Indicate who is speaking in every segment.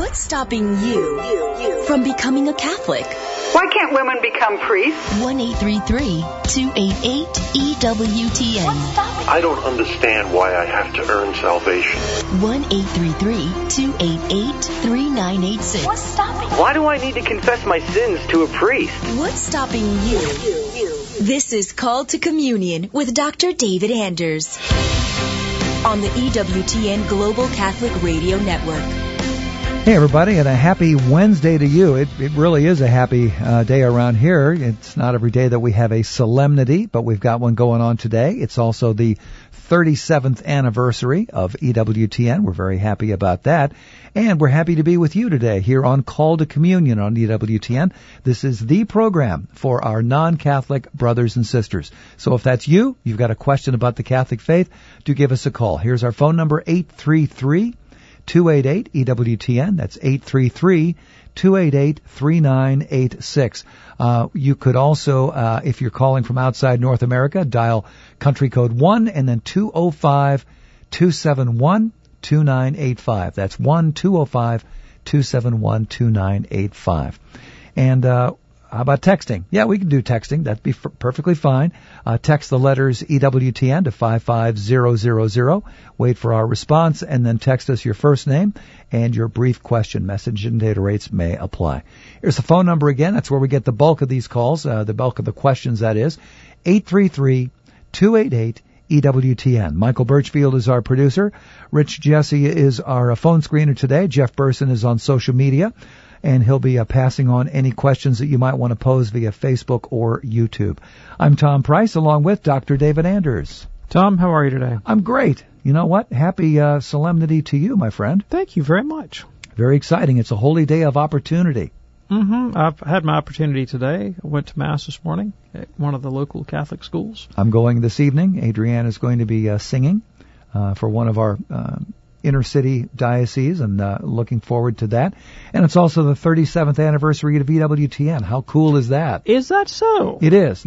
Speaker 1: What's stopping you from becoming a Catholic?
Speaker 2: Why can't women become priests?
Speaker 1: 1-833-288-EWTN.
Speaker 3: I don't understand why I have to earn salvation.
Speaker 1: 1-833-288-3986.
Speaker 4: What's stopping you?
Speaker 5: Why do I need to confess my sins to a priest?
Speaker 1: What's stopping you? This is Called to Communion with Dr. David Anders on the EWTN Global Catholic Radio Network.
Speaker 6: Hey, everybody, and a happy Wednesday to you. It really is a happy day around here. It's not every day that we have a solemnity, but we've got one going on today. It's also the 37th anniversary of EWTN. We're very happy about that. And we're happy to be with you today here on Call to Communion on EWTN. This is the program for our non-Catholic brothers and sisters. So if that's you, you've got a question about the Catholic faith, do give us a call. Here's our phone number, 833-288-EWTN. That's 833-288-3986. You could also, if you're calling from outside North America, dial country code 1 and then 205-271-2985. That's 1-205-271-2985. And how about texting? Yeah, we can do texting. That'd be perfectly fine. Text the letters EWTN to 55000. Wait for our response, and then text us your first name and your brief question. Message and data rates may apply. Here's the phone number again. That's where we get the bulk of these calls, the bulk of the questions, that is. 833-288-EWTN. Michael Birchfield is our producer. Rich Jesse is our phone screener today. Jeff Burson is on social media, and he'll be passing on any questions that you might want to pose via Facebook or YouTube. I'm Tom Price, along with Dr. David Anders.
Speaker 7: Tom, how are you today?
Speaker 6: I'm great. You know what? Happy solemnity to you, my friend.
Speaker 7: Thank you very much.
Speaker 6: Very exciting. It's a holy day of opportunity.
Speaker 7: I've had my opportunity today. I went to Mass this morning at one of the local Catholic schools.
Speaker 6: I'm going this evening. Adrienne is going to be singing for one of our inner city dioceses, and looking forward to that. And it's also the 37th anniversary of EWTN. How cool is that?
Speaker 7: Is that so?
Speaker 6: It is.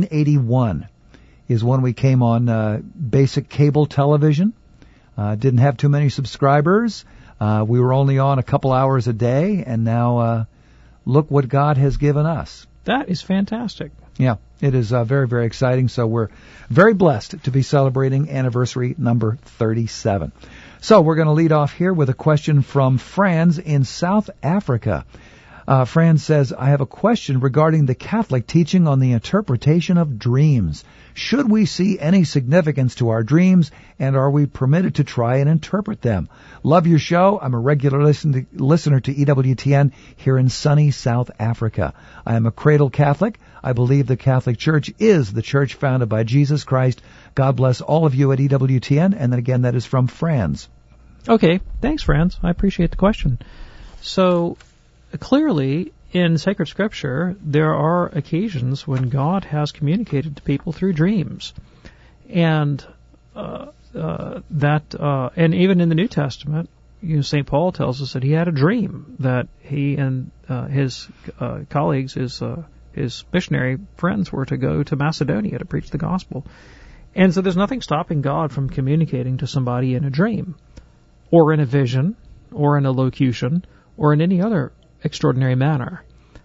Speaker 6: 1981 is when we came on basic cable television. Didn't have too many subscribers. We were only on a couple hours a day, and now look what God has given us.
Speaker 7: That is fantastic.
Speaker 6: Yeah, it is very, very exciting. So we're very blessed to be celebrating anniversary number 37. So we're going to lead off here with a question from Franz in South Africa. Franz says, I have a question regarding the Catholic teaching on the interpretation of dreams. Should we see any significance to our dreams, and are we permitted to try and interpret them? Love your show. I'm a regular listener to EWTN here in sunny South Africa. I am a cradle Catholic. I believe the Catholic Church is the church founded by Jesus Christ. God bless all of you at EWTN. And then again, that is from Franz.
Speaker 7: Okay, thanks, Franz. I appreciate the question. So, clearly, in sacred scripture, there are occasions when God has communicated to people through dreams. And and even in the New Testament, St. Paul tells us that he had a dream that he and his colleagues, his missionary friends, were to go to Macedonia to preach the gospel. And so there's nothing stopping God from communicating to somebody in a dream, or in a vision, or in a locution, or in any other extraordinary manner.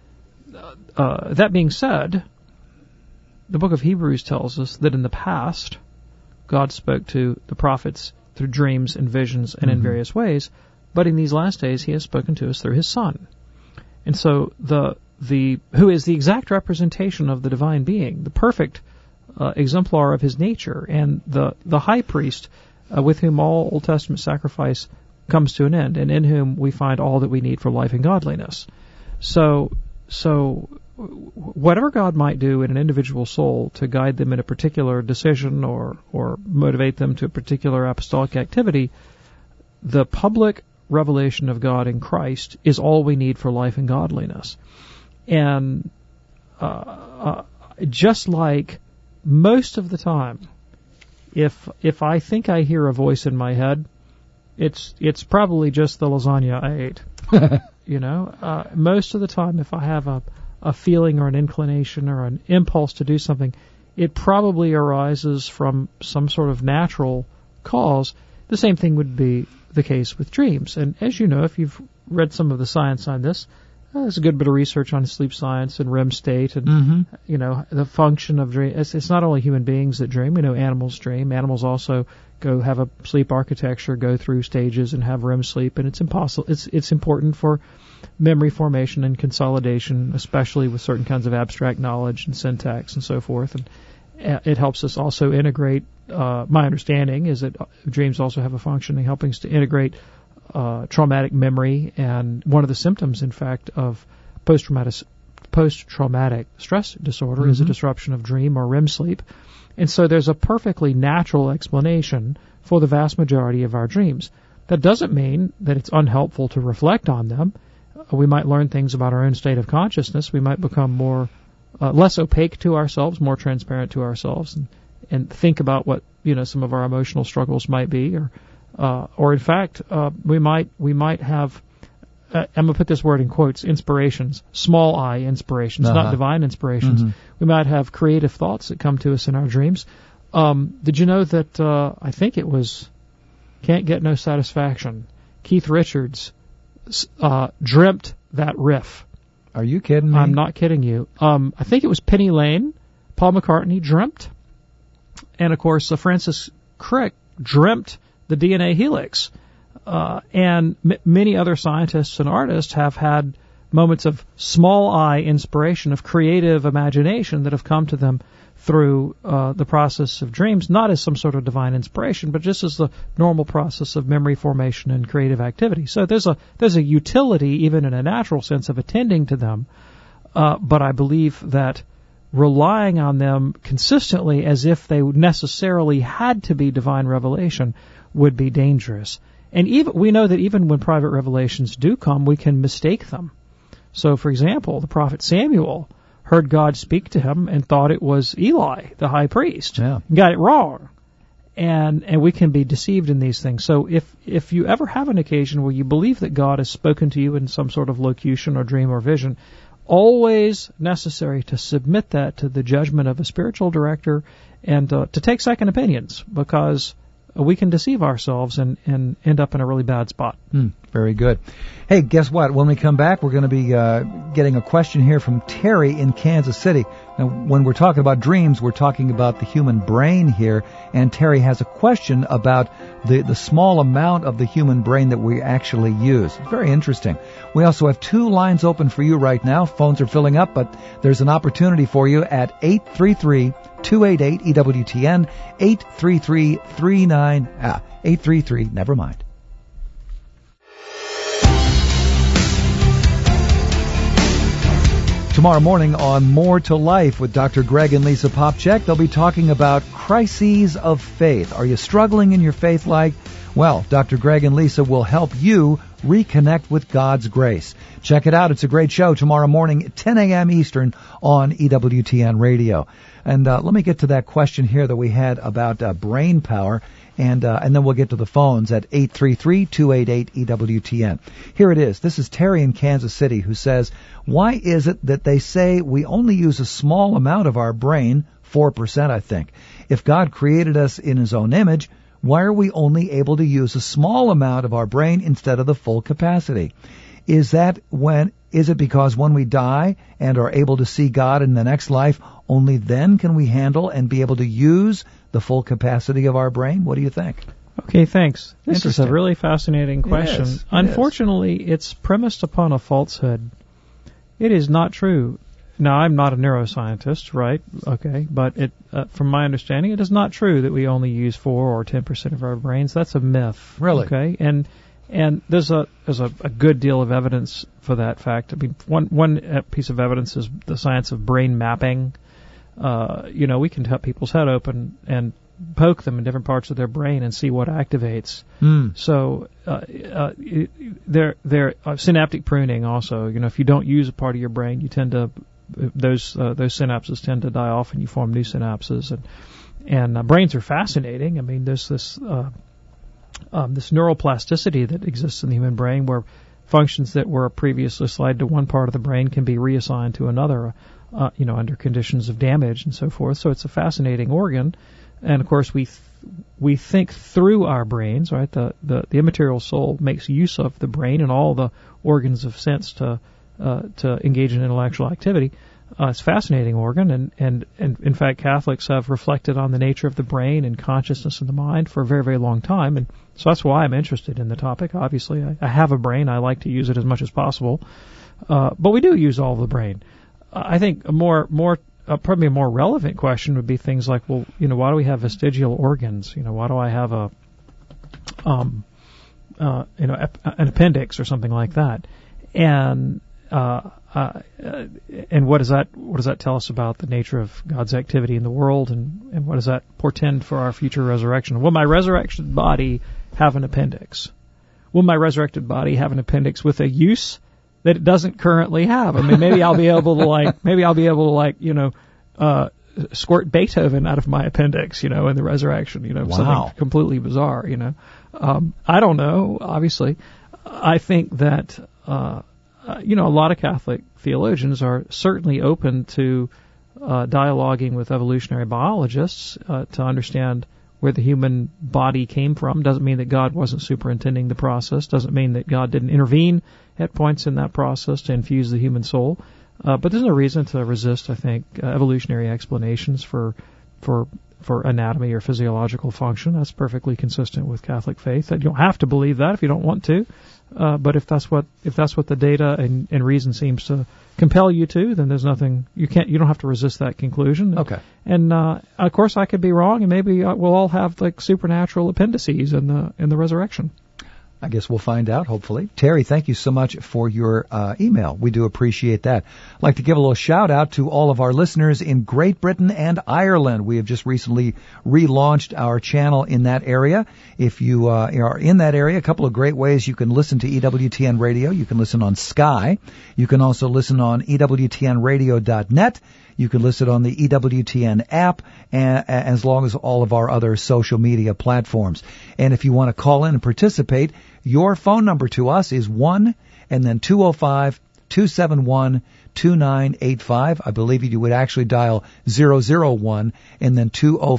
Speaker 7: That being said, the book of Hebrews tells us that in the past, God spoke to the prophets through dreams and visions and in various ways, but in these last days he has spoken to us through his Son. And so who is the exact representation of the divine being, the perfect exemplar of his nature, and the high priest with whom all Old Testament sacrifice comes to an end, and in whom we find all that we need for life and godliness. So whatever God might do in an individual soul to guide them in a particular decision or motivate them to a particular apostolic activity, the public revelation of God in Christ is all we need for life and godliness. And just like most of the time, if I think I hear a voice in my head, it's probably just the lasagna I ate. Most of the time, if I have a feeling or an inclination or an impulse to do something, it probably arises from some sort of natural cause. The same thing would be the case with dreams. And as you know, if you've read some of the science on this, there's a good bit of research on sleep science and REM state and, the function of dream. It's not only human beings that dream. We know animals dream. Animals also have a sleep architecture, go through stages and have REM sleep. And it's important for memory formation and consolidation, especially with certain kinds of abstract knowledge and syntax and so forth. And it helps us also integrate. My understanding is that dreams also have a function in helping us to integrate traumatic memory, and one of the symptoms, in fact, of post-traumatic stress disorder is a disruption of dream or REM sleep. And so there's a perfectly natural explanation for the vast majority of our dreams. That doesn't mean that it's unhelpful to reflect on them. We might learn things about our own state of consciousness. We might become less opaque to ourselves, more transparent to ourselves, and think about what some of our emotional struggles might be, or in fact, we might have. I'm going to put this word in quotes: inspirations, small I inspirations, not divine inspirations. We might have creative thoughts that come to us in our dreams. Did you know that I think it was Can't Get No Satisfaction? Keith Richards dreamt that riff.
Speaker 6: Are you kidding me?
Speaker 7: I'm not kidding you. I think it was Penny Lane. Paul McCartney dreamt. And, of course, Francis Crick dreamt the DNA helix. And many other scientists and artists have had moments of small I inspiration, of creative imagination that have come to them through the process of dreams, not as some sort of divine inspiration, but just as the normal process of memory formation and creative activity. So there's a utility, even in a natural sense, of attending to them. But I believe that relying on them consistently as if they necessarily had to be divine revelation would be dangerous. And we know that even when private revelations do come, we can mistake them. So, for example, the prophet Samuel heard God speak to him and thought it was Eli, the high priest.
Speaker 6: Yeah.
Speaker 7: Got it wrong. And we can be deceived in these things. So if you ever have an occasion where you believe that God has spoken to you in some sort of locution or dream or vision, always necessary to submit that to the judgment of a spiritual director and to take second opinions, because we can deceive ourselves and end up in a really bad spot.
Speaker 6: Very good. Hey, guess what? When we come back, we're going to be getting a question here from Terry in Kansas City. Now, when we're talking about dreams, we're talking about the human brain here, and Terry has a question about the small amount of the human brain that we actually use. It's very interesting. We also have 2 lines open for you right now. Phones are filling up, but there's an opportunity for you at 833-288-EWTN, 833 never mind. Tomorrow morning on More to Life with Dr. Greg and Lisa Popcak, they'll be talking about crises of faith. Are you struggling in your faith life? Well, Dr. Greg and Lisa will help you reconnect with God's grace. Check it out. It's a great show tomorrow morning at 10 a.m. Eastern on EWTN Radio. And let me get to that question here that we had about brain power, and then we'll get to the phones at 833-288-EWTN. Here it is. This is Terry in Kansas City who says, why is it that they say we only use a small amount of our brain, 4% I think? If God created us in His own image, why are we only able to use a small amount of our brain instead of the full capacity? Is it because when we die and are able to see God in the next life, only then can we handle and be able to use the full capacity of our brain? What do you think?
Speaker 7: Okay, thanks. This is a really fascinating question.
Speaker 6: It is.
Speaker 7: Unfortunately, it's premised upon a falsehood. It is not true. Now, I'm not a neuroscientist, right? Okay, but from my understanding, it is not true that we only use 4 or 10% of our brains. That's a myth.
Speaker 6: Really?
Speaker 7: Okay, and there's a good deal of evidence for that fact. I mean, one piece of evidence is the science of brain mapping. We can cut people's head open and poke them in different parts of their brain and see what activates. So synaptic pruning also. If you don't use a part of your brain, you tend to those synapses tend to die off and you form new synapses. And brains are fascinating. I mean, there's this neuroplasticity that exists in the human brain where functions that were previously assigned to one part of the brain can be reassigned to another, under conditions of damage and so forth. So it's a fascinating organ. And of course, we think through our brains, right? The immaterial soul makes use of the brain and all the organs of sense to engage in intellectual activity. It's a fascinating organ, and in fact, Catholics have reflected on the nature of the brain and consciousness and the mind for a very, very long time, and so that's why I'm interested in the topic. Obviously, I have a brain. I like to use it as much as possible, but we do use all of the brain. I think probably a more relevant question would be things like, well, why do we have vestigial organs? Why do I have an appendix or something like that? And what does that tell us about the nature of God's activity in the world, and what does that portend for our future resurrection? Will my resurrected body have an appendix? Will my resurrected body have an appendix with a use that it doesn't currently have? I mean, maybe I'll be able to squirt Beethoven out of my appendix, in the resurrection,
Speaker 6: Wow.
Speaker 7: Something completely bizarre, I don't know, obviously. I think that, a lot of Catholic theologians are certainly open to dialoguing with evolutionary biologists to understand where the human body came from. Doesn't mean that God wasn't superintending the process. Doesn't mean that God didn't intervene at points in that process to infuse the human soul. But there's no reason to resist, I think, evolutionary explanations for anatomy or physiological function. That's perfectly consistent with Catholic faith. You don't have to believe that if you don't want to. But if that's what the data and reason seems to compel you to, then there's nothing you don't have to resist that conclusion.
Speaker 6: Okay.
Speaker 7: And of course I could be wrong, and maybe we'll all have like supernatural appendices in the resurrection.
Speaker 6: I guess we'll find out, hopefully. Terry, thank you so much for your email. We do appreciate that. I'd like to give a little shout-out to all of our listeners in Great Britain and Ireland. We have just recently relaunched our channel in that area. If you are in that area, a couple of great ways you can listen to EWTN Radio. You can listen on Sky. You can also listen on EWTNradio.net. You can listen on the EWTN app, as long as all of our other social media platforms. And if you want to call in and participate, your phone number to us is 1 and then 205-271-2985. I believe you would actually dial 001 and then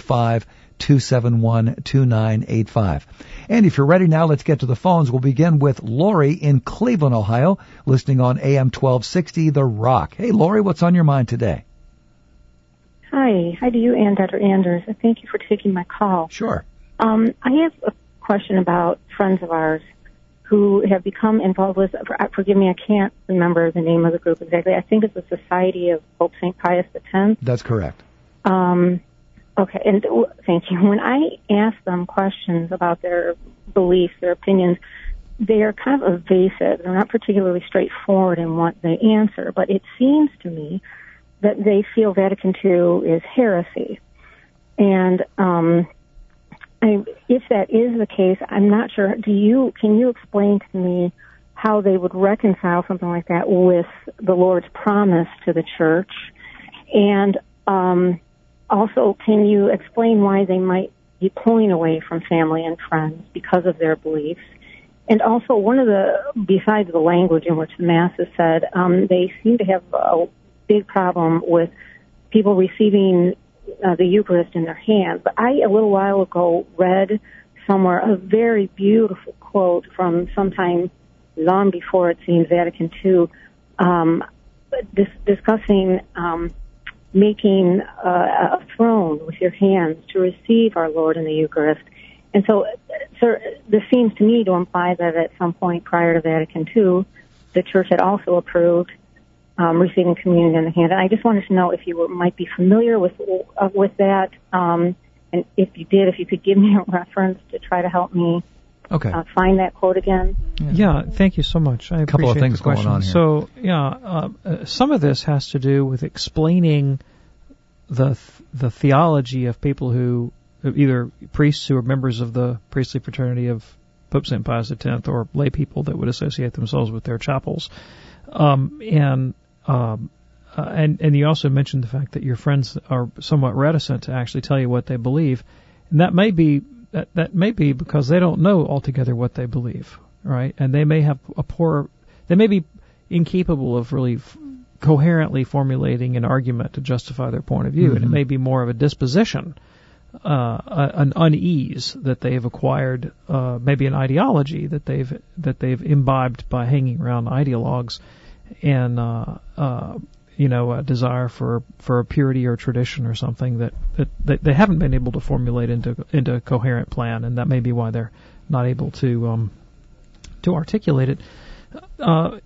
Speaker 6: 205-271-2985. And if you're ready now, let's get to the phones. We'll begin with Lori in Cleveland, Ohio, listening on AM 1260 The Rock. Hey, Lori, what's on your mind today?
Speaker 4: Hi to you and Dr. Anders. Thank you for taking my call.
Speaker 6: Sure.
Speaker 4: I have a question about friends of ours who have become involved with, forgive me, I can't remember the name of the group exactly. I think it's the Society of Pope St. Pius X.
Speaker 6: That's correct.
Speaker 4: Okay, and thank you. When I ask them questions about their beliefs, their opinions, they are kind of evasive. They're not particularly straightforward in what they answer, but it seems to me that they feel Vatican II is heresy. And if that is the case, I'm not sure. Can you explain to me how they would reconcile something like that with the Lord's promise to the Church? And also, can you explain why they might be pulling away from family and friends because of their beliefs? And also, besides the language in which the Mass is said, they seem to have a big problem with people receiving the Eucharist in their hands. But I, a little while ago, read somewhere a very beautiful quote from sometime long before it seems Vatican II, discussing making a throne with your hands to receive our Lord in the Eucharist. And so, sir, this seems to me to imply that at some point prior to Vatican II, the Church had also approved receiving communion in the hand. And I just wanted to know if you might be familiar with that, and if you did, if you could give me a reference to try to help me find that quote again.
Speaker 7: Yeah, thank you so much. I appreciate
Speaker 6: couple of things
Speaker 7: the question.
Speaker 6: Going on here.
Speaker 7: So, some of this has to do with explaining the theology of people who, either priests who are members of the priestly fraternity of Pope St. Pius X, or lay people that would associate themselves with their chapels. And you also mentioned the fact that your friends are somewhat reticent to actually tell you what they believe, and that may be because they don't know altogether what they believe, right? And they may have they may be incapable of really coherently formulating an argument to justify their point of view, and it may be more of a disposition an unease that they've acquired, maybe an ideology that they've imbibed by hanging around ideologues, and a desire for a purity or tradition or something that they haven't been able to formulate into a coherent plan, and that may be why they're not able to articulate it. The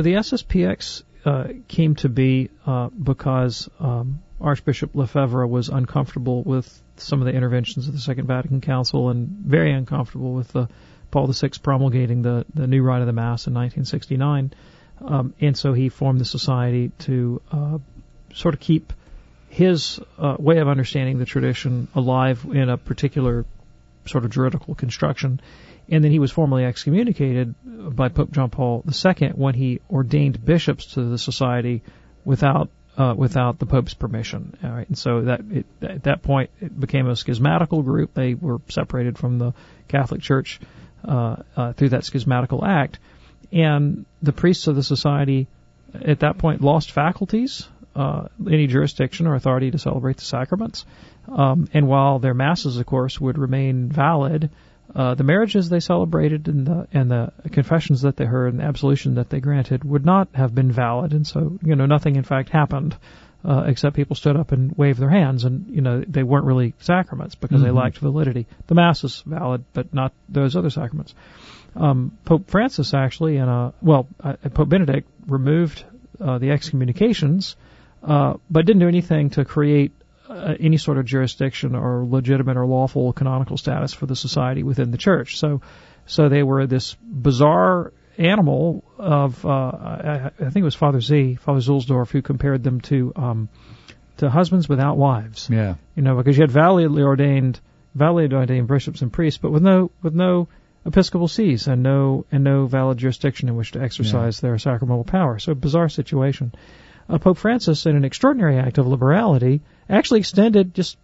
Speaker 7: SSPX came to be because Archbishop Lefebvre was uncomfortable with some of the interventions of the Second Vatican Council, and very uncomfortable with Paul VI promulgating the new rite of the Mass in 1969. And so he formed the society to sort of keep his way of understanding the tradition alive in a particular sort of juridical construction. And then he was formally excommunicated by Pope John Paul II when he ordained bishops to the society without the Pope's permission. All right, and so at that point it became a schismatical group. They were separated from the Catholic Church through that schismatical act. And the priests of the society at that point lost faculties, any jurisdiction or authority to celebrate the sacraments. And while their masses, of course, would remain valid, the marriages they celebrated and the confessions that they heard and the absolution that they granted would not have been valid. And so, nothing in fact happened, except people stood up and waved their hands, and, they weren't really sacraments because they lacked validity. The Mass is valid, but not those other sacraments. Pope Francis actually, Pope Benedict removed the excommunications, but didn't do anything to create any sort of jurisdiction or legitimate or lawful canonical status for the society within the Church. So they were this bizarre animal of, I think it was Father Zulsdorf, who compared them to husbands without wives.
Speaker 6: Yeah.
Speaker 7: Because you had validly ordained bishops and priests, but with no episcopal sees and no valid jurisdiction in which to exercise their sacramental power. So bizarre situation. Pope Francis, in an extraordinary act of liberality, actually extended just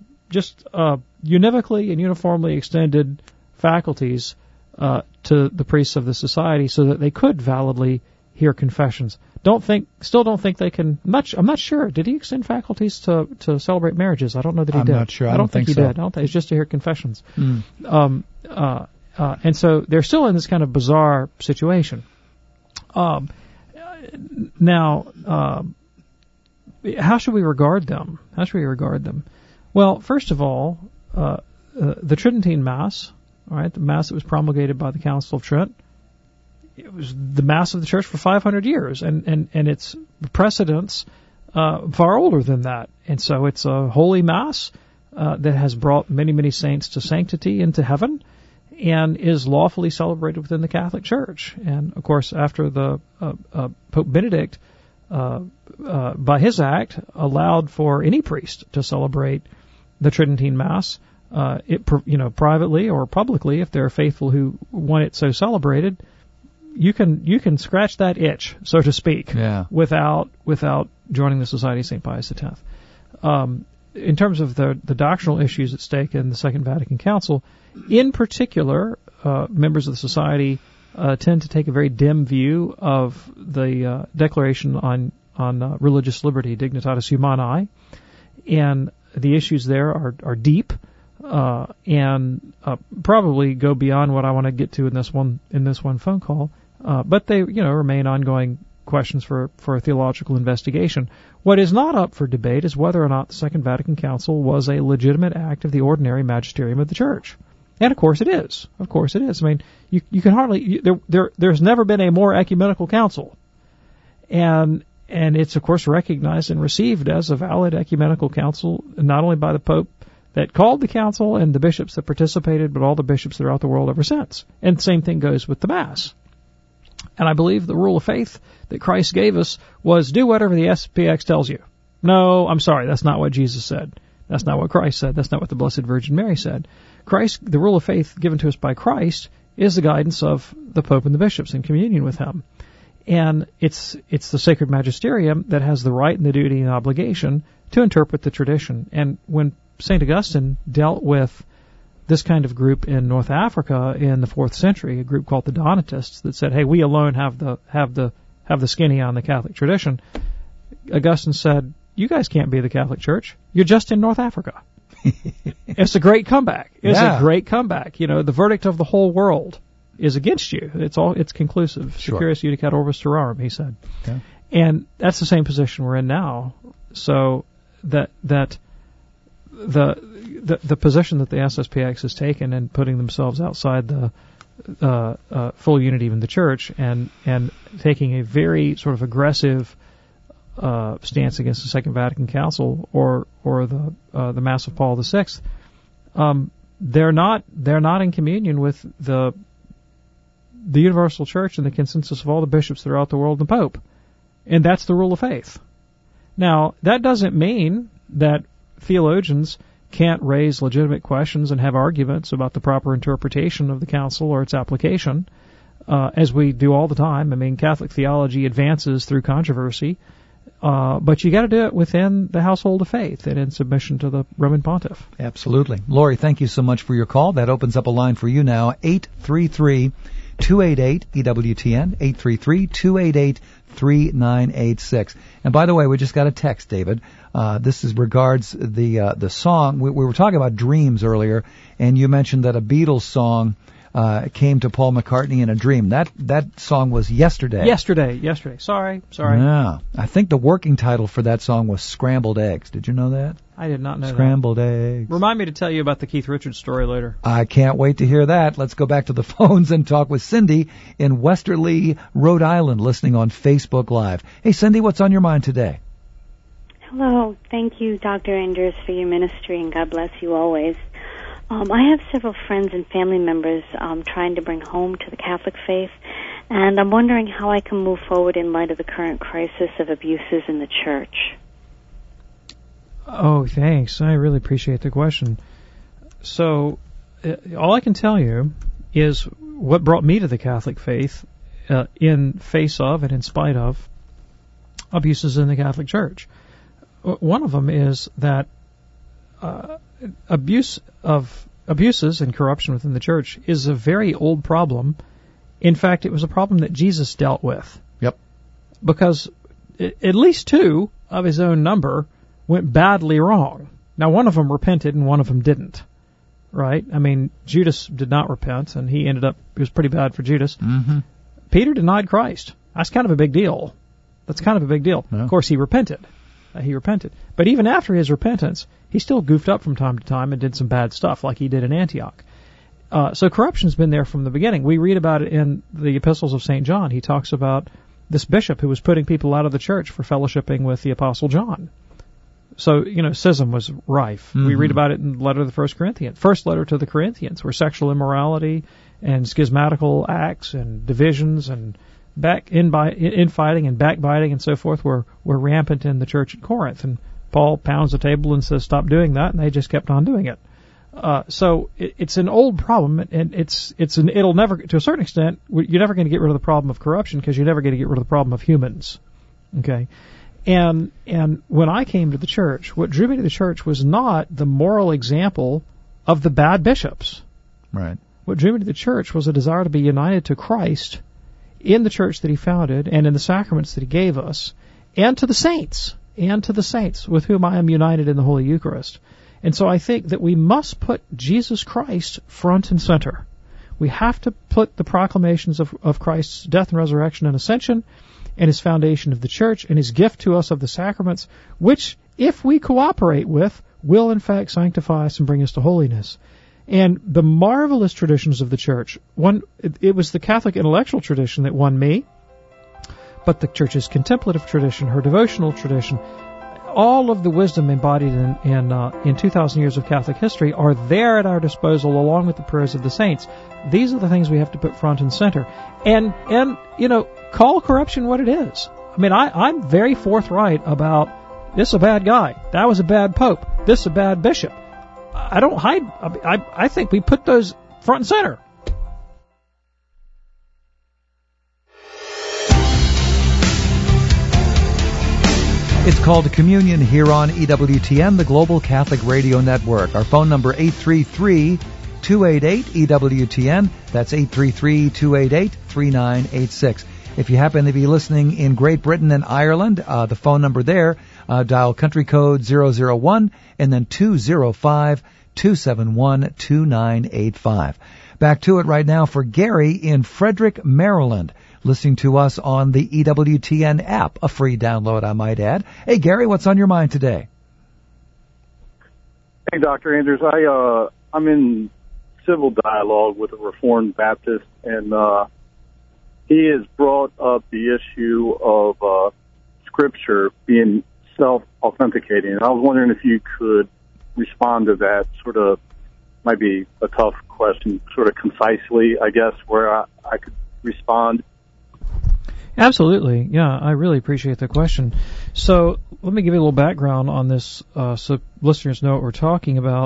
Speaker 7: univocally and uniformly extended faculties to the priests of the society so that they could validly hear confessions. Still don't think they can. I'm not sure. Did he extend faculties to celebrate marriages? I don't know that he did.
Speaker 6: I'm not sure.
Speaker 7: I don't think he
Speaker 6: so.
Speaker 7: did. I don't think it's just to hear confessions. And so they're still in this kind of bizarre situation. Now, how should we regard them? Well, first of all, the Tridentine Mass, all right, the Mass that was promulgated by the Council of Trent, it was the Mass of the Church for 500 years, and its precedents far older than that. And so it's a holy Mass that has brought many, many saints to sanctity into heaven, and is lawfully celebrated within the Catholic Church. And, of course, after the Pope Benedict, by his act, allowed for any priest to celebrate the Tridentine Mass, privately or publicly, if they're faithful who want it so celebrated, you can scratch that itch, so to speak, without joining the Society of St. Pius X. In terms of the doctrinal issues at stake in the Second Vatican Council, in particular, members of the society tend to take a very dim view of the Declaration on Religious Liberty, Dignitatis Humanae, and the issues there are deep and probably go beyond what I want to get to in this one phone call. But they remain ongoing questions for a theological investigation. What is not up for debate is whether or not the Second Vatican Council was a legitimate act of the ordinary magisterium of the Church. And of course it is. I mean, you can hardly there's never been a more ecumenical council, and it's of course recognized and received as a valid ecumenical council, not only by the Pope that called the council and the bishops that participated, but all the bishops throughout the world ever since. And the same thing goes with the Mass. And I believe the rule of faith that Christ gave us was do whatever the SPX tells you. No, I'm sorry, that's not what Jesus said. That's not what Christ said. That's not what the Blessed Virgin Mary said. The rule of faith given to us by Christ is the guidance of the Pope and the bishops in communion with him. And it's the sacred magisterium that has the right and the duty and obligation to interpret the tradition. And when St. Augustine dealt with this kind of group in North Africa in the 4th century, a group called the Donatists that said, "Hey, we alone have the skinny on the Catholic tradition," Augustine said, "You guys can't be the Catholic Church. You're just in North Africa." It's a great comeback. It's
Speaker 6: Yeah.
Speaker 7: a great comeback. You know, the verdict of the whole world is against you. It's conclusive.
Speaker 6: Sure.
Speaker 7: Securus judicat orbis terrarum, he said.
Speaker 6: Okay.
Speaker 7: And that's the same position we're in now. So that the position that the SSPX has taken in putting themselves outside the full unity of the church and taking a very sort of aggressive stance against the Second Vatican Council or the Mass of Paul VI, they're not in communion with the universal church and the consensus of all the bishops throughout the world and the Pope. And that's the rule of faith. Now, that doesn't mean that theologians can't raise legitimate questions and have arguments about the proper interpretation of the council or its application, as we do all the time. I mean, Catholic theology advances through controversy, but you got to do it within the household of faith and in submission to the Roman Pontiff.
Speaker 6: Absolutely. Lori, thank you so much for your call. That opens up a line for you now, 833-288-EWTN, 833-288-3986. And by the way, we just got a text, David. This is regards the song. We were talking about dreams earlier, and you mentioned that a Beatles song came to Paul McCartney in a dream. That song was Yesterday.
Speaker 7: Yesterday. Sorry.
Speaker 6: Yeah. I think the working title for that song was Scrambled Eggs. Did you know that?
Speaker 7: I did not know
Speaker 6: Scrambled Eggs.
Speaker 7: Remind me to tell you about the Keith Richards story later.
Speaker 6: I can't wait to hear that. Let's go back to the phones and talk with Cindy in Westerly, Rhode Island, listening on Facebook Live. Hey, Cindy, what's on your mind today?
Speaker 8: Hello. Thank you, Dr. Anders, for your ministry, and God bless you always. I have several friends and family members trying to bring home to the Catholic faith, and I'm wondering how I can move forward in light of the current crisis of abuses in the church.
Speaker 7: Oh, thanks. I really appreciate the question. So, all I can tell you is what brought me to the Catholic faith in face of and in spite of abuses in the Catholic Church. One of them is that abuses and corruption within the church is a very old problem. In fact, it was a problem that Jesus dealt with.
Speaker 6: Yep.
Speaker 7: Because at least two of his own number went badly wrong. Now, one of them repented and one of them didn't. Right? I mean, Judas did not repent, and it was pretty bad for Judas.
Speaker 6: Mm-hmm.
Speaker 7: Peter denied Christ. That's kind of a big deal.
Speaker 6: Yeah.
Speaker 7: Of course, he repented. But even after his repentance, he still goofed up from time to time and did some bad stuff like he did in Antioch. So corruption's been there from the beginning. We read about it in the epistles of St. John. He talks about this bishop who was putting people out of the church for fellowshipping with the Apostle John. So, schism was rife. Mm-hmm. We read about it in the letter to the first letter to the Corinthians, where sexual immorality and schismatical acts and divisions and infighting and backbiting and so forth were rampant in the church at Corinth. And Paul pounds the table and says, stop doing that, and they just kept on doing it. So it's an old problem, and it'll never, to a certain extent, you're never going to get rid of the problem of corruption because you're never going to get rid of the problem of humans. Okay? And when I came to the church, what drew me to the church was not the moral example of the bad bishops.
Speaker 6: Right.
Speaker 7: What drew me to the church was a desire to be united to Christ in the church that he founded and in the sacraments that he gave us, and to the saints with whom I am united in the Holy Eucharist. And so I think that we must put Jesus Christ front and center. We have to put the proclamations of Christ's death and resurrection and ascension and his foundation of the church and his gift to us of the sacraments, which, if we cooperate with, will in fact sanctify us and bring us to holiness. And the marvelous traditions of the church, it was the Catholic intellectual tradition that won me, but the church's contemplative tradition, her devotional tradition, all of the wisdom embodied in 2,000 years of Catholic history are there at our disposal, along with the prayers of the saints. These are the things we have to put front and center. And call corruption what it is. I mean, I'm very forthright about this is a bad guy, that was a bad pope, this is a bad bishop. I don't hide. I think we put those front and center.
Speaker 6: It's called Communion here on EWTN, the Global Catholic Radio Network. Our phone number 833-288-EWTN. That's 833-288-3986. If you happen to be listening in Great Britain and Ireland, the phone number there, dial country code 001 and then 205-271-2985. Back to it right now for Gary in Frederick, Maryland, listening to us on the EWTN app, a free download, I might add. Hey, Gary, what's on your mind today?
Speaker 9: Hey, Dr. Andrews. I'm in civil dialogue with a Reformed Baptist, and he has brought up the issue of Scripture being self-authenticating. And I was wondering if you could respond to that. Sort of might be a tough question, sort of concisely, I guess, where I could respond.
Speaker 7: Absolutely. Yeah, I really appreciate the question. So let me give you a little background on this so listeners know what we're talking about.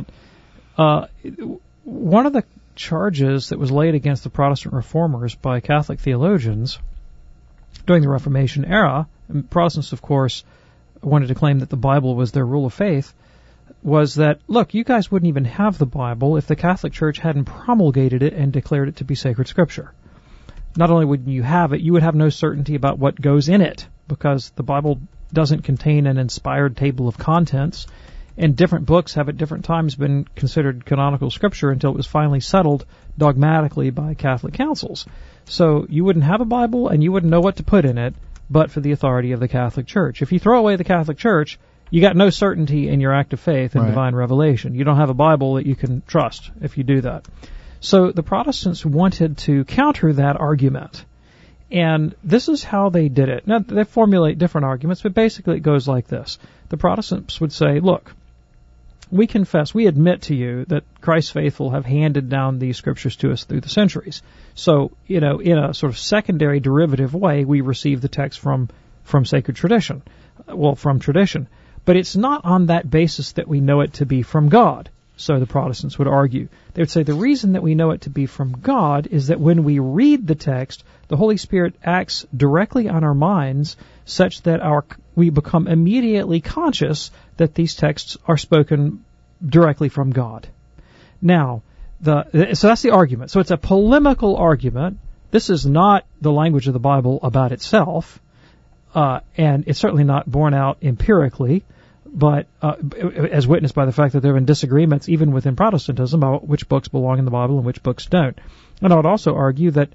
Speaker 7: One of the charges that was laid against the Protestant reformers by Catholic theologians during the Reformation era, and Protestants, of course, wanted to claim that the Bible was their rule of faith, was that, look, you guys wouldn't even have the Bible if the Catholic Church hadn't promulgated it and declared it to be sacred Scripture. Not only wouldn't you have it, you would have no certainty about what goes in it, because the Bible doesn't contain an inspired table of contents, and different books have at different times been considered canonical Scripture until it was finally settled dogmatically by Catholic councils. So you wouldn't have a Bible, and you wouldn't know what to put in it, but for the authority of the Catholic Church. If you throw away the Catholic Church, you got no certainty in your act of faith and divine revelation. You don't have a Bible that you can trust if you do that. So the Protestants wanted to counter that argument. And this is how they did it. Now, they formulate different arguments, but basically it goes like this. The Protestants would say, look, we confess, we admit to you that Christ's faithful have handed down these Scriptures to us through the centuries. So, in a sort of secondary derivative way, we receive the text from sacred tradition. From tradition. But it's not on that basis that we know it to be from God. So the Protestants would argue. They would say the reason that we know it to be from God is that when we read the text, the Holy Spirit acts directly on our minds such that we become immediately conscious that these texts are spoken directly from God. Now, so that's the argument. So it's a polemical argument. This is not the language of the Bible about itself, and it's certainly not borne out empirically, but as witnessed by the fact that there have been disagreements even within Protestantism about which books belong in the Bible and which books don't. And I would also argue that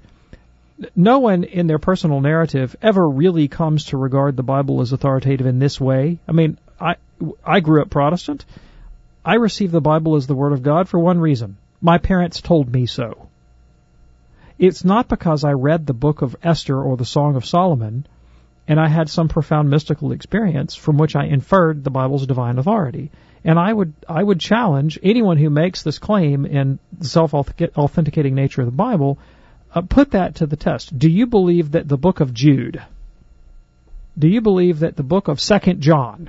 Speaker 7: no one in their personal narrative ever really comes to regard the Bible as authoritative in this way. I mean, I grew up Protestant. I received the Bible as the Word of God for one reason. My parents told me so. It's not because I read the book of Esther or the Song of Solomon and I had some profound mystical experience from which I inferred the Bible's divine authority. And I would challenge anyone who makes this claim in the self-authenticating nature of the Bible, put that to the test. Do you believe that the book of Jude, do you believe that the book of 2 John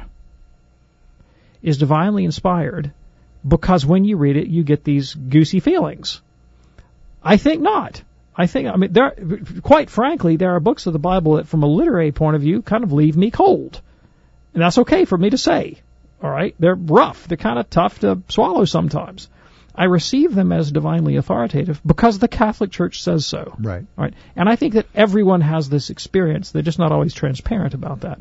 Speaker 7: is divinely inspired because when you read it you get these goosey feelings? I think not. Quite frankly, there are books of the Bible that, from a literary point of view, kind of leave me cold. And that's okay for me to say. All right? They're rough. They're kind of tough to swallow sometimes. I receive them as divinely authoritative because the Catholic Church says so.
Speaker 6: Right.
Speaker 7: All right? And I think that everyone has this experience. They're just not always transparent about that.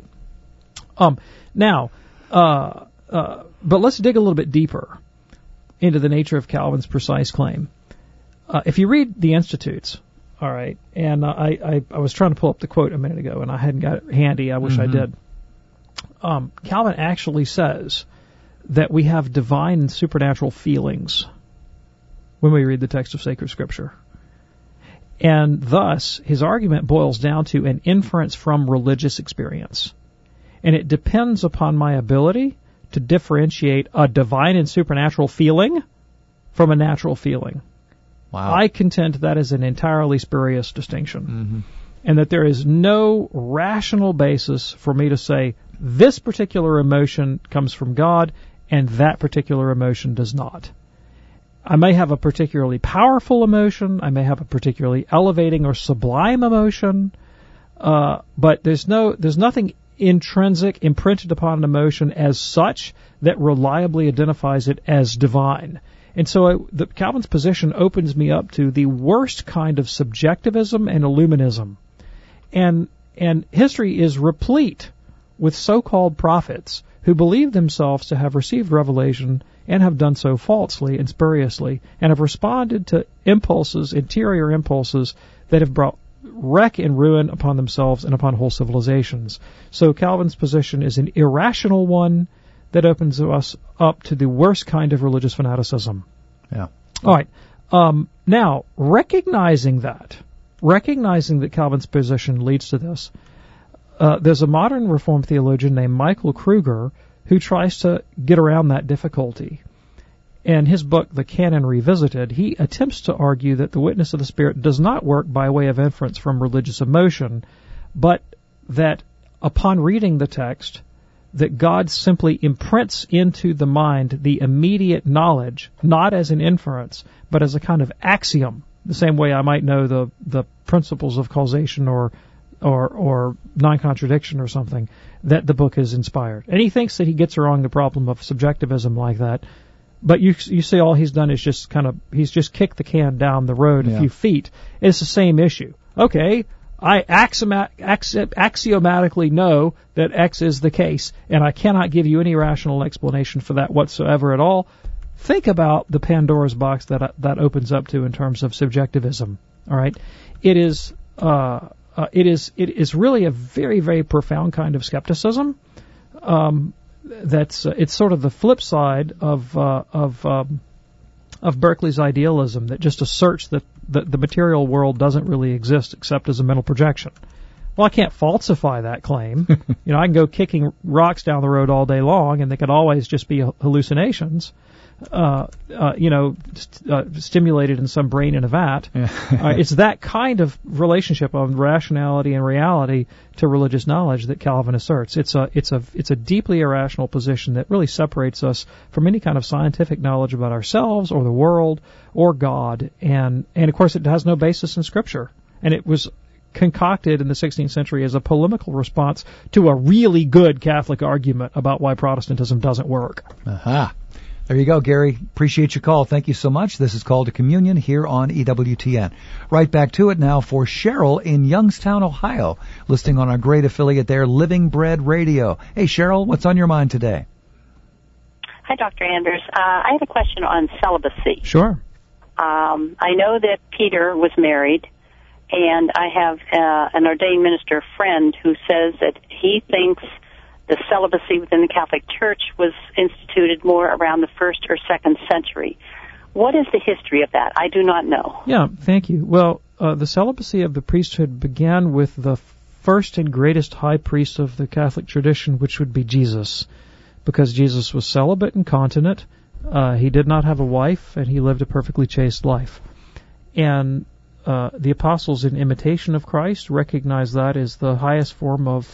Speaker 7: But let's dig a little bit deeper into the nature of Calvin's precise claim. If you read the Institutes, all right, and I was trying to pull up the quote a minute ago, and I hadn't got it handy. I wish I did. Calvin actually says that we have divine and supernatural feelings when we read the text of sacred Scripture. And thus, his argument boils down to an inference from religious experience. And it depends upon my ability to differentiate a divine and supernatural feeling from a natural feeling. Wow. I contend that is an entirely spurious distinction, and that there is no rational basis for me to say this particular emotion comes from God and that particular emotion does not. I may have a particularly powerful emotion, I may have a particularly elevating or sublime emotion, but there's nothing intrinsic, imprinted upon an emotion as such that reliably identifies it as divine. And so Calvin's position opens me up to the worst kind of subjectivism and illuminism. And history is replete with so-called prophets who believe themselves to have received revelation and have done so falsely and spuriously, and have responded to impulses, interior impulses, that have brought wreck and ruin upon themselves and upon whole civilizations. So Calvin's position is an irrational one that opens us up to the worst kind of religious fanaticism.
Speaker 6: Yeah.
Speaker 7: All right. Now, recognizing that Calvin's position leads to this, there's a modern Reformed theologian named Michael Kruger who tries to get around that difficulty. In his book, The Canon Revisited, he attempts to argue that the witness of the Spirit does not work by way of inference from religious emotion, but that upon reading the text, that God simply imprints into the mind the immediate knowledge, not as an inference, but as a kind of axiom, the same way I might know the principles of causation or non-contradiction or something, that the book is inspired. And he thinks that he gets around the problem of subjectivism like that. But you see all he's done is he's just kicked the can down the road a few feet. It's the same issue. Okay, I axiomatically know that X is the case, and I cannot give you any rational explanation for that whatsoever at all. Think about the Pandora's box that opens up to in terms of subjectivism. All right, it is really a very, very profound kind of skepticism. It's sort of the flip side of Berkeley's idealism that just asserts that the material world doesn't really exist except as a mental projection. Well, I can't falsify that claim. I can go kicking rocks down the road all day long, and they could always just be hallucinations. Stimulated in some brain in a vat. It's that kind of relationship of rationality and reality to religious knowledge that Calvin asserts. It's a deeply irrational position that really separates us from any kind of scientific knowledge about ourselves or the world or God, and of course it has no basis in Scripture. And it was concocted in the 16th century as a polemical response to a really good Catholic argument about why Protestantism doesn't work.
Speaker 6: Aha. There you go, Gary. Appreciate your call. Thank you so much. This is Call to Communion here on EWTN. Right back to it now for Cheryl in Youngstown, Ohio, listening on our great affiliate there, Living Bread Radio. Hey, Cheryl, what's on your mind today?
Speaker 10: Hi, Dr. Anders. I have a question on celibacy.
Speaker 7: Sure.
Speaker 10: I know that Peter was married, and I have an ordained minister friend who says that he thinks the celibacy within the Catholic Church was instituted more around the 1st or 2nd century. What is the history of that? I do not know.
Speaker 7: Yeah, thank you. Well, the celibacy of the priesthood began with the first and greatest high priest of the Catholic tradition, which would be Jesus, because Jesus was celibate and continent. He did not have a wife, and he lived a perfectly chaste life. And the apostles, in imitation of Christ, recognized that as the highest form of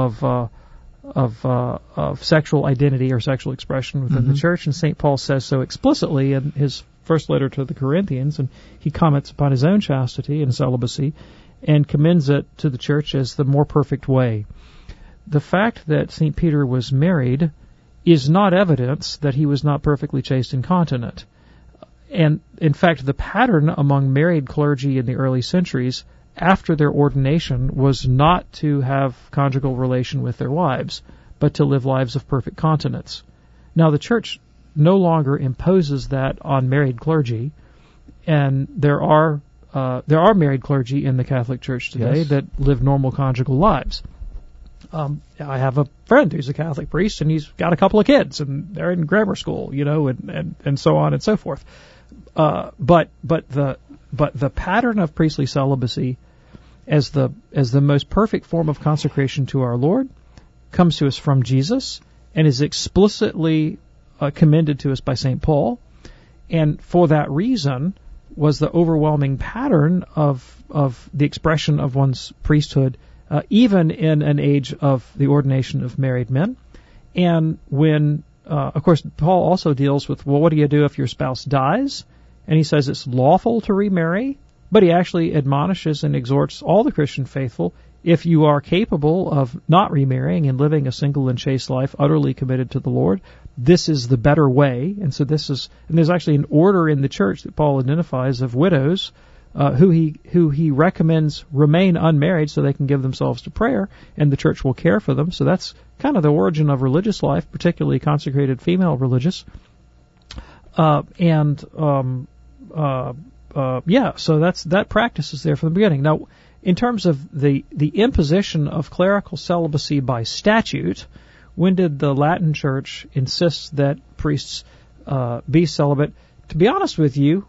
Speaker 7: sexual identity or sexual expression within the church, and St. Paul says so explicitly in his first letter to the Corinthians, and he comments upon his own chastity and celibacy and commends it to the church as the more perfect way. The fact that St. Peter was married is not evidence that he was not perfectly chaste and continent. And in fact, the pattern among married clergy in the early centuries after their ordination was not to have conjugal relation with their wives, but to live lives of perfect continence. Now, the Church no longer imposes that on married clergy, and there are married clergy in the Catholic Church today that live normal conjugal lives. I have a friend who's a Catholic priest, and he's got a couple of kids, and they're in grammar school, and so on and so forth. But the pattern of priestly celibacy as the most perfect form of consecration to our Lord comes to us from Jesus and is explicitly commended to us by St. Paul, and for that reason was the overwhelming pattern of the expression of one's priesthood, even in an age of the ordination of married men. And when, of course, Paul also deals with, well, what do you do if your spouse dies? And he says it's lawful to remarry, but he actually admonishes and exhorts all the Christian faithful, if you are capable of not remarrying and living a single and chaste life utterly committed to the Lord, this is the better way. And so and there's actually an order in the church that Paul identifies of widows who he recommends remain unmarried so they can give themselves to prayer, and the church will care for them. So that's kind of the origin of religious life, particularly consecrated female religious. So that practice is there from the beginning. Now, in terms of the imposition of clerical celibacy by statute, when did the Latin Church insist that priests be celibate? To be honest with you,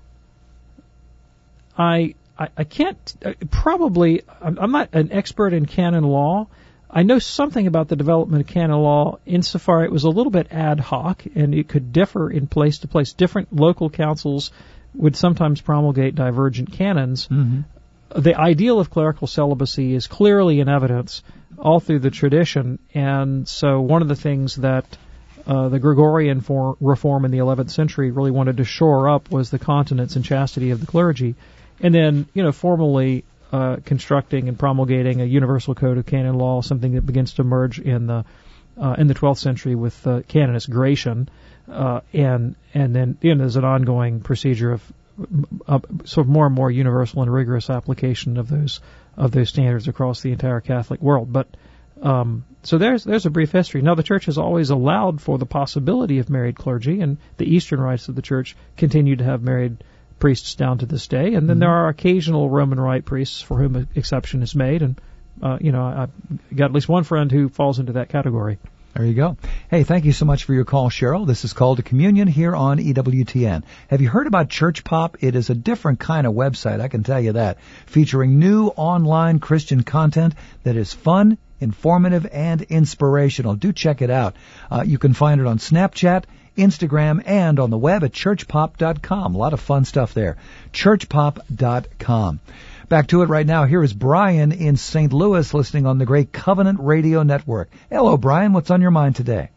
Speaker 7: I can't, I'm not an expert in canon law. I know something about the development of canon law insofar it was a little bit ad hoc, and it could differ in place to place. Different local councils would sometimes promulgate divergent canons. Mm-hmm. The ideal of clerical celibacy is clearly in evidence all through the tradition, and so one of the things that the Gregorian reform in the 11th century really wanted to shore up was the continence and chastity of the clergy, and then, formally constructing and promulgating a universal code of canon law, something that begins to emerge in the 12th century with Canonist Gratian, and then there's an ongoing procedure of sort of more and more universal and rigorous application of those standards across the entire Catholic world. But so there's a brief history. Now, the Church has always allowed for the possibility of married clergy, and the Eastern rites of the Church continue to have married priests down to this day. And then there are occasional Roman Rite priests for whom an exception is made, and I've got at least one friend who falls into that category.
Speaker 6: There you go. Hey, thank you so much for your call, Cheryl. This is Call to Communion here on EWTN. Have you heard about Church Pop? It is a different kind of website, I can tell you that, featuring new online Christian content that is fun, informative, and inspirational. Do check it out. You can find it on Snapchat, Instagram, and on the web at churchpop.com. A lot of fun stuff there. churchpop.com. Back to it right now. Here is Brian in St. Louis listening on the Great Covenant Radio Network. Hello, Brian. What's on your mind today?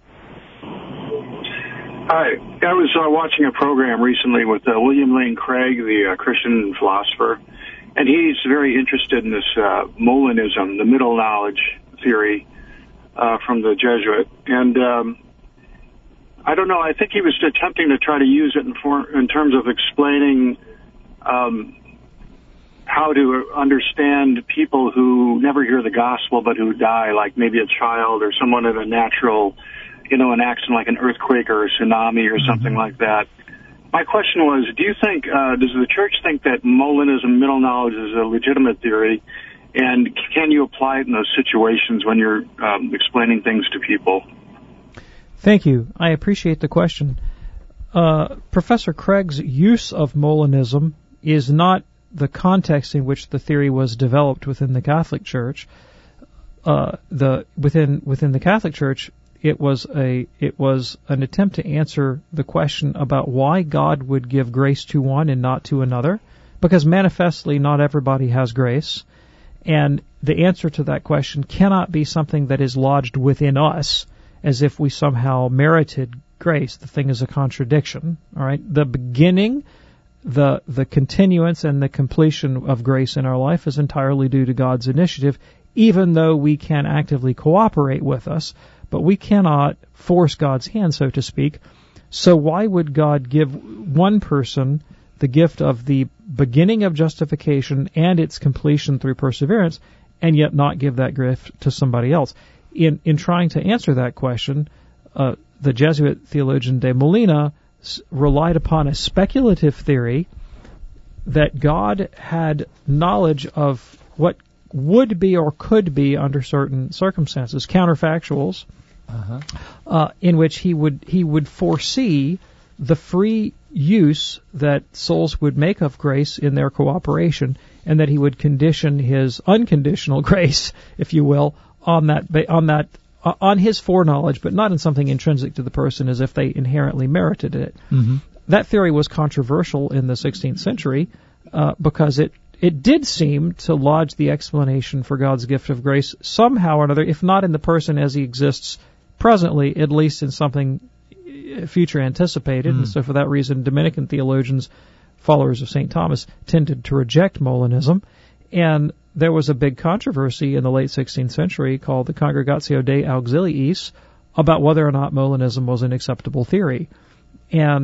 Speaker 11: Hi. I was watching a program recently with William Lane Craig, the Christian philosopher, and he's very interested in this Molinism, the middle knowledge theory from the Jesuit. And I don't know, I think he was attempting to try to use it in terms of explaining how to understand people who never hear the gospel but who die, like maybe a child or someone in a natural, an accident like an earthquake or a tsunami or something like that. My question was, do you think, does the Church think that Molinism, middle knowledge, is a legitimate theory? And can you apply it in those situations when you're explaining things to people?
Speaker 7: Thank you. I appreciate the question. Professor Craig's use of Molinism is not the context in which the theory was developed within the Catholic Church. Within the Catholic Church, it was an attempt to answer the question about why God would give grace to one and not to another, because manifestly not everybody has grace, and the answer to that question cannot be something that is lodged within us, as if we somehow merited grace. The thing is a contradiction. All right, the beginning, the continuance and the completion of grace in our life is entirely due to God's initiative, even though we can actively cooperate with us, but we cannot force God's hand, so to speak. So why would God give one person the gift of the beginning of justification and its completion through perseverance, and yet not give that gift to somebody else? In trying to answer that question, the Jesuit theologian de Molina relied upon a speculative theory that God had knowledge of what would be or could be under certain circumstances, counterfactuals, in which he would foresee the free use that souls would make of grace in their cooperation, and that he would condition his unconditional grace, if you will, on his foreknowledge, but not in something intrinsic to the person as if they inherently merited it. Mm-hmm. That theory was controversial in the 16th century because it did seem to lodge the explanation for God's gift of grace somehow or another, if not in the person as he exists presently, at least in something future anticipated. And so for that reason, Dominican theologians, followers of St. Thomas, tended to reject Molinism. And there was a big controversy in the late 16th century called the Congregatio Dei Auxiliis about whether or not Molinism was an acceptable theory. And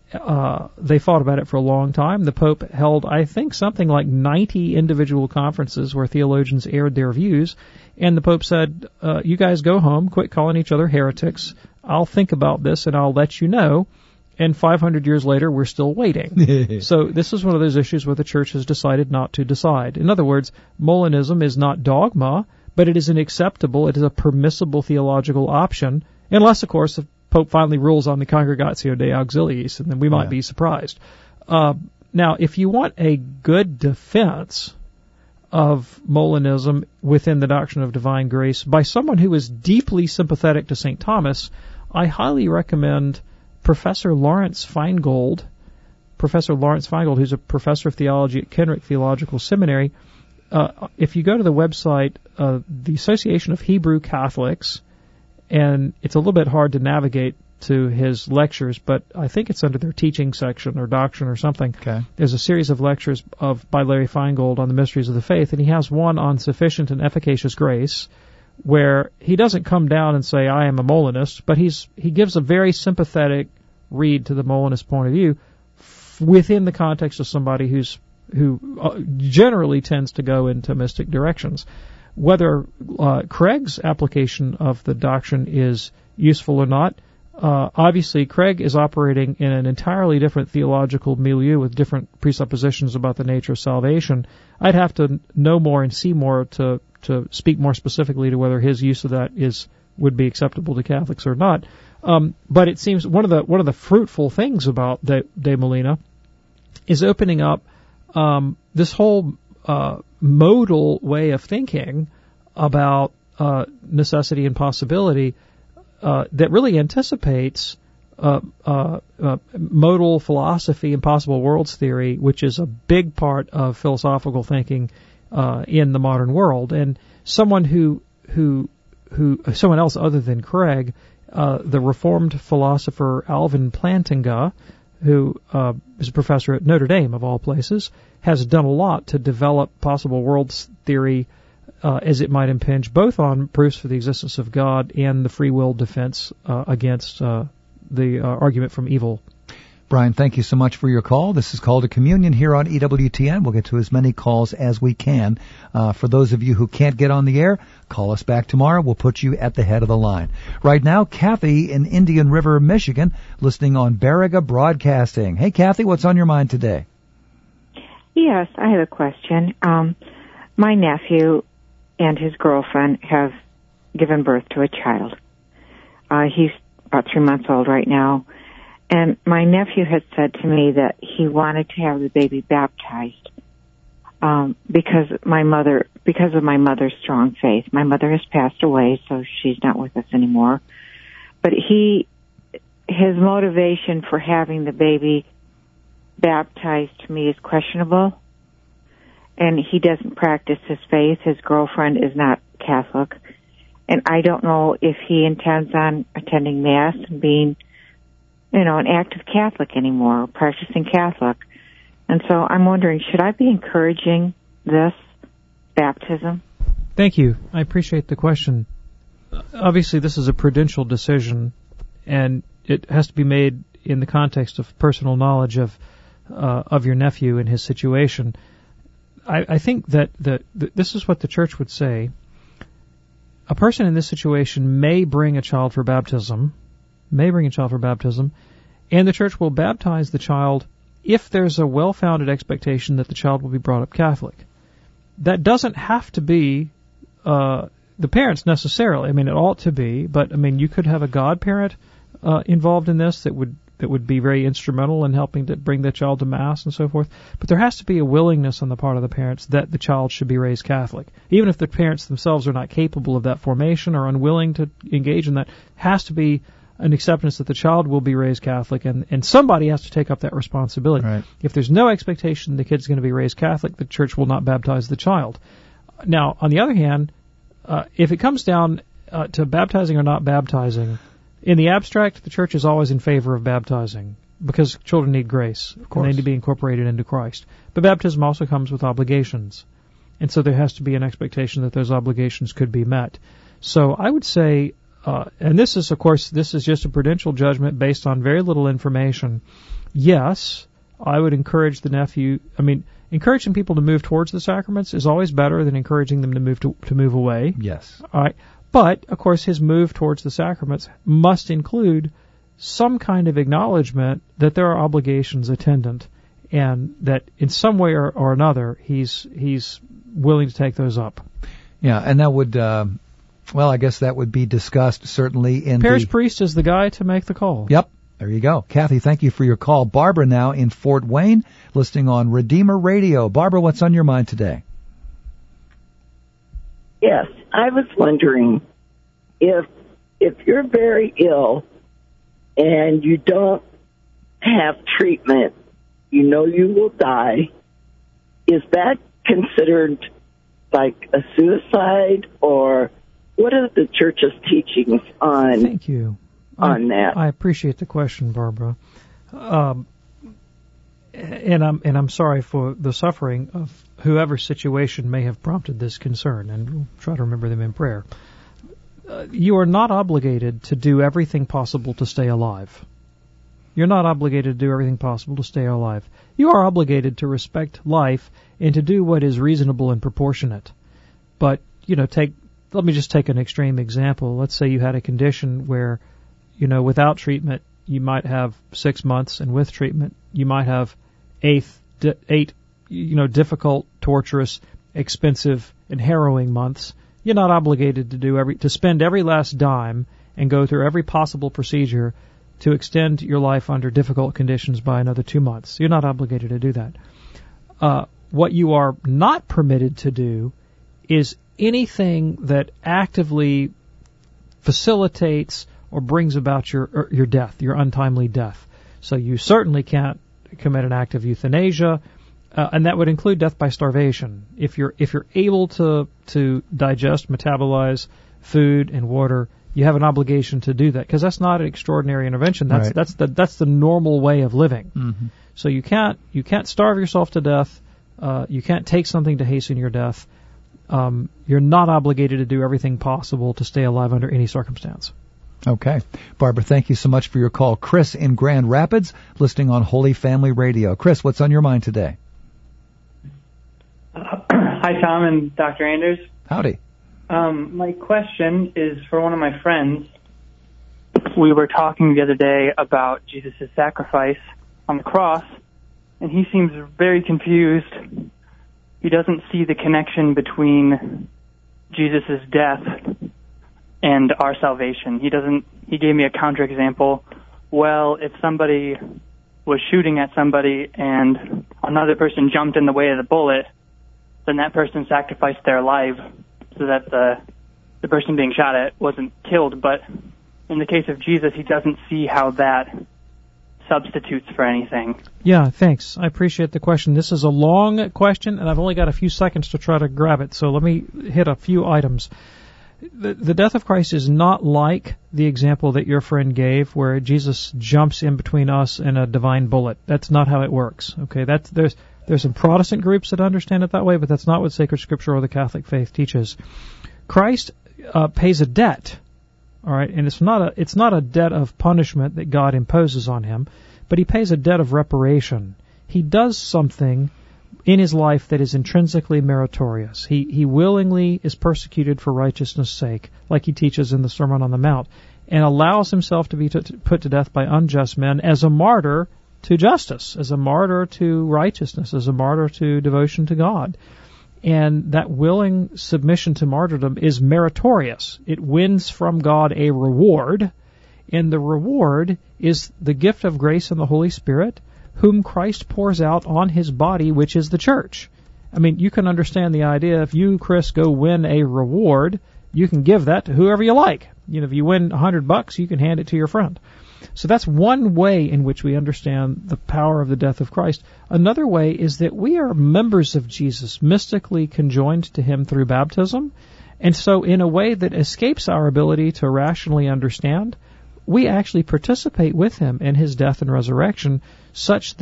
Speaker 7: they fought about it for a long time. The Pope held, I think, something like 90 individual conferences where theologians aired their views, and the Pope said, you guys go home, quit calling each other heretics. I'll think about this and I'll let you know. And 500 years later, we're still waiting. So this is one of those issues where the Church has decided not to decide. In other words, Molinism is not dogma, but it is it is a permissible theological option, unless, of course, the Pope finally rules on the Congregatio Dei Auxiliis, and then we might be surprised. Now, if you want a good defense of Molinism within the doctrine of divine grace by someone who is deeply sympathetic to St. Thomas, I highly recommend Professor Lawrence Feingold, who's a professor of theology at Kenrick Theological Seminary. If you go to the website, the Association of Hebrew Catholics, and it's a little bit hard to navigate to his lectures, but I think it's under their teaching section or doctrine or something. Okay. There's a series of lectures by Larry Feingold on the mysteries of the faith, and he has one on sufficient and efficacious grace, where he doesn't come down and say, I am a Molinist, but he gives a very sympathetic read to the Molinist point of view within the context of somebody who generally tends to go into mystic directions. Whether Craig's application of the doctrine is useful or not, obviously Craig is operating in an entirely different theological milieu with different presuppositions about the nature of salvation. I'd have to know more and see more to speak more specifically to whether his use of that would be acceptable to Catholics or not. But it seems one of the fruitful things about De Molina is opening up this whole modal way of thinking about necessity and possibility that really anticipates modal philosophy and possible worlds theory, which is a big part of philosophical thinking in the modern world. And someone someone else other than Craig, the Reformed philosopher Alvin Plantinga, who is a professor at Notre Dame, of all places, has done a lot to develop possible worlds theory as it might impinge both on proofs for the existence of God and the free will defense against the argument from evil.
Speaker 6: Brian, thank you so much for your call. This is Call to Communion here on EWTN. We'll get to as many calls as we can. For those of you who can't get on the air, call us back tomorrow. We'll put you at the head of the line. Right now, Kathy in Indian River, Michigan, listening on Baraga Broadcasting. Hey, Kathy, what's on your mind today?
Speaker 12: Yes, I have a question. My nephew and his girlfriend have given birth to a child. He's about 3 months old right now. And my nephew had said to me that he wanted to have the baby baptized because of my mother's strong faith. My mother has passed away, so she's not with us anymore. But his motivation for having the baby baptized to me is questionable, and he doesn't practice his faith. His girlfriend is not Catholic, and I don't know if he intends on attending Mass and being an active Catholic anymore, or practicing Catholic. And so I'm wondering, should I be encouraging this baptism?
Speaker 7: Thank you. I appreciate the question. Obviously, this is a prudential decision, and it has to be made in the context of personal knowledge of your nephew and his situation. I think that this is what the Church would say. A person in this situation may bring a child for baptism, and the Church will baptize the child if there's a well-founded expectation that the child will be brought up Catholic. That doesn't have to be the parents necessarily. I mean, it ought to be, but I mean, you could have a godparent involved in this that would be very instrumental in helping to bring the child to Mass and so forth. But there has to be a willingness on the part of the parents that the child should be raised Catholic. Even if the parents themselves are not capable of that formation or unwilling to engage in that, has to be an acceptance that the child will be raised Catholic, and somebody has to take up that responsibility. Right. If there's no expectation the kid's going to be raised Catholic, the Church will not baptize the child. Now, on the other hand, if it comes down to baptizing or not baptizing, in the abstract, the Church is always in favor of baptizing because children need grace, and they need to be incorporated into Christ. But baptism also comes with obligations, and so there has to be an expectation that those obligations could be met. So I would say, and this is just a prudential judgment based on very little information. yes, I would encourage the nephew. I mean, encouraging people to move towards the sacraments is always better than encouraging them to move away.
Speaker 6: Yes.
Speaker 7: All right. But, of course, his move towards the sacraments must include some kind of acknowledgement that there are obligations attendant, and that in some way or another he's willing to take those up.
Speaker 6: Yeah, and that would, I guess that would be discussed certainly in
Speaker 7: Parish priest is the guy to make the call.
Speaker 6: Yep. There you go. Kathy, thank you for your call. Barbara now in Fort Wayne, listening on Redeemer Radio. Barbara, what's on your mind today?
Speaker 13: Yes, I was wondering if you're very ill and you don't have treatment, you know you will die, is that considered like a suicide, or what are the church's teachings on?
Speaker 7: Thank you.
Speaker 13: On that.
Speaker 7: I appreciate the question, Barbara. And I'm sorry for the suffering of whoever's situation may have prompted this concern, and we'll try to remember them in prayer. You are not obligated to do everything possible to stay alive. You're not obligated to do everything possible to stay alive. You are obligated to respect life and to do what is reasonable and proportionate. But, let me just take an extreme example. Let's say you had a condition where, without treatment, you might have 6 months, and with treatment, you might have eight, difficult, torturous, expensive, and harrowing months. You're not obligated to spend every last dime and go through every possible procedure to extend your life under difficult conditions by another 2 months. You're not obligated to do that. What you are not permitted to do is anything that actively facilitates or brings about your death, your untimely death. So you certainly can't commit an act of euthanasia, and that would include death by starvation. If you're able to digest, metabolize food and water, you have an obligation to do that, because that's not an extraordinary intervention. That's the normal way of living.
Speaker 6: Mm-hmm.
Speaker 7: So you can't starve yourself to death. You can't take something to hasten your death. You're not obligated to do everything possible to stay alive under any circumstance.
Speaker 6: Okay. Barbara, thank you so much for your call. Chris in Grand Rapids, listening on Holy Family Radio. Chris, what's on your mind today?
Speaker 14: Hi, Tom and Dr. Anders.
Speaker 6: Howdy.
Speaker 14: My question is for one of my friends. We were talking the other day about Jesus' sacrifice on the cross, and he seems very confused. He doesn't see the connection between Jesus' death and our salvation. He gave me a counterexample. Well, if somebody was shooting at somebody and another person jumped in the way of the bullet, then that person sacrificed their life so that the person being shot at wasn't killed. But in the case of Jesus, he doesn't see how that substitutes for anything.
Speaker 7: Yeah, thanks. I appreciate the question. This is a long question, and I've only got a few seconds to try to grab it, so let me hit a few items. The death of Christ is not like the example that your friend gave, where Jesus jumps in between us and a divine bullet. That's not how it works. Okay, there's some Protestant groups that understand it that way, but that's not what sacred Scripture or the Catholic faith teaches. Christ pays a debt, all right, and it's not a debt of punishment that God imposes on him, but he pays a debt of reparation. He does something in his life that is intrinsically meritorious. He willingly is persecuted for righteousness' sake, like he teaches in the Sermon on the Mount, and allows himself to be put to death by unjust men as a martyr to justice, as a martyr to righteousness, as a martyr to devotion to God. And that willing submission to martyrdom is meritorious. It wins from God a reward, and the reward is the gift of grace and the Holy Spirit, whom Christ pours out on his body, which is the church. I mean, you can understand the idea. If you, Chris, go win a reward, you can give that to whoever you like. If you win $100, you can hand it to your friend. So that's one way in which we understand the power of the death of Christ. Another way is that we are members of Jesus, mystically conjoined to him through baptism. And so in a way that escapes our ability to rationally understand, we actually participate with him in his death and resurrection, such that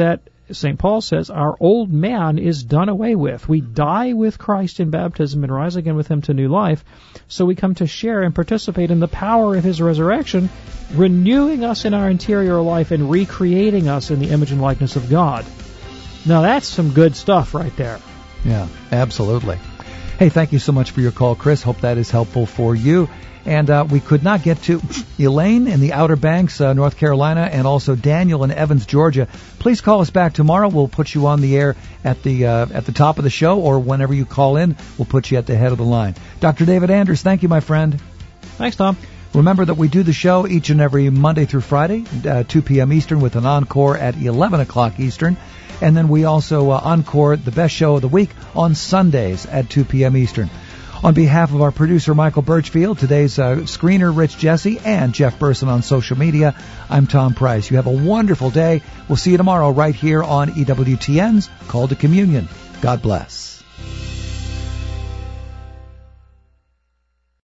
Speaker 7: St. Paul says our old man is done away with. We die with Christ in baptism and rise again with him to new life. So we come to share and participate in the power of his resurrection, renewing us in our interior life and recreating us in the image and likeness of God. Now that's some good stuff right there.
Speaker 6: Yeah, absolutely. Hey, thank you so much for your call, Chris. Hope that is helpful for you. And we could not get to Elaine in the Outer Banks, North Carolina, and also Daniel in Evans, Georgia. Please call us back tomorrow. We'll put you on the air at the top of the show, or whenever you call in, we'll put you at the head of the line. Dr. David Anders, thank you, my friend.
Speaker 7: Thanks, Tom.
Speaker 6: Remember that we do the show each and every Monday through Friday, 2 p.m. Eastern, with an encore at 11 o'clock Eastern. And then we also encore the best show of the week on Sundays at 2 p.m. Eastern. On behalf of our producer, Michael Birchfield, today's screener, Rich Jesse, and Jeff Burson on social media, I'm Tom Price. You have a wonderful day. We'll see you tomorrow right here on EWTN's Call to Communion. God bless.